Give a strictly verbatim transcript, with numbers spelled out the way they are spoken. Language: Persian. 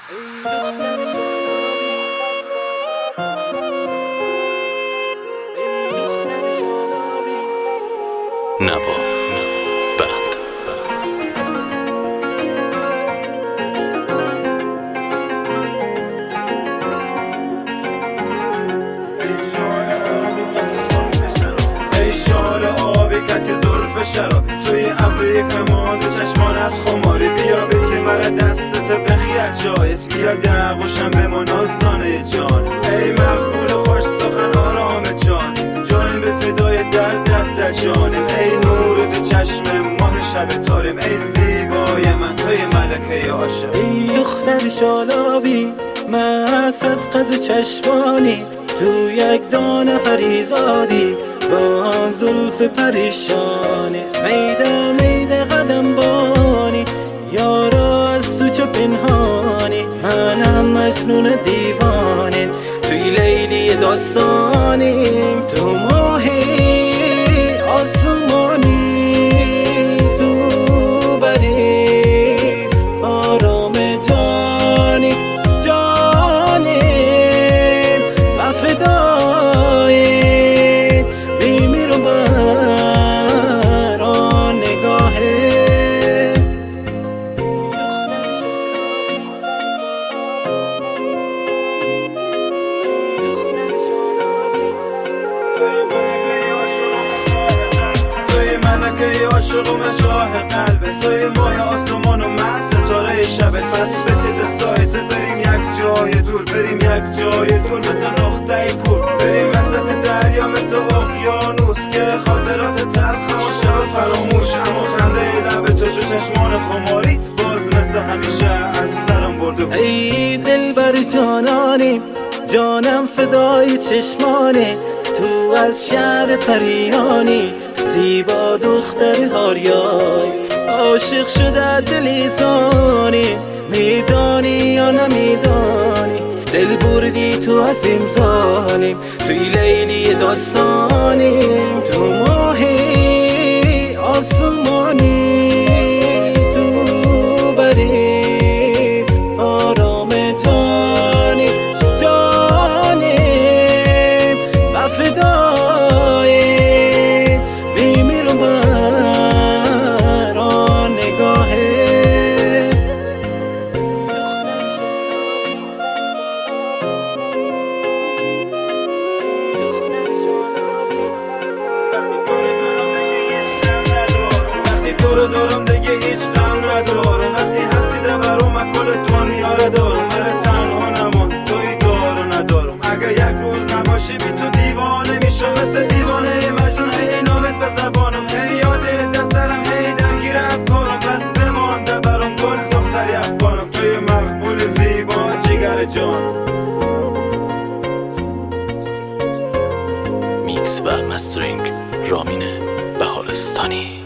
نوا بند ای شال آبی کتی زلف شرابی توی ابری کمان و چشمانت خماری بیا بیتی مرا دستت بخیت جایت بیا دقوشم به ما نازدانه جان ای مقبول خوش سخن آرام جان جان به فدای دردت در جانم ای نور دو چشم ماه شب تارم ای زیبای من توی ملکه عاشق ای دختر شالابی مسد قد و چشمانی تو یک دانه پریزادی با زلف پریشانی میده میده قدم بانی یارا از تو چه پنهانی منم مجنون دیوانیم توی لیلی داستانیم تو ماهی آسمانی تو بری آرام جانی جانیم و فداییم بیمیر و بران نگاهه توی ملکه عاشقم شاه قلبه توی ماه آسمان و مه ستاره شبه پس بتید سایت بریم یک جای دور بریم یک جای دور مثل نقطه کور بریم وسط دریا مثل اقیانوس که خاطرات تلخ و شب فراموش اما خنده لب تو تو چشمان خماریت باز مثل همیشه از سرم برده. ای دل بر جانانیم جانم فدای چشمانی تو از شهر پریانی زیبا دختر هاریای عاشق شده دلی زانی میدانی یا نمیدانی دل بردی تو از امزانیم توی لیلی داستانیم تو ماهی آسمانی تو بری آرام جانی جانیم و فداییم بیمیر و بران نگاهه وقتی تو رو دارم دیگه هیچ غم ندارم وقتی هستی برام من کل دنیا رو دارم ولی تنها نمان توی دارو ندارم اگه یک روز نباشی بی تو دیوانه میشم مثل دیوانه مجنون هی نامت به زبانم هی یاد دسترم هی درگیر افکارم پس بمانده برام گل دختری افکارم توی مقبول زیبا جگر جان. میکس و مسترینگ رامین بهارستانی.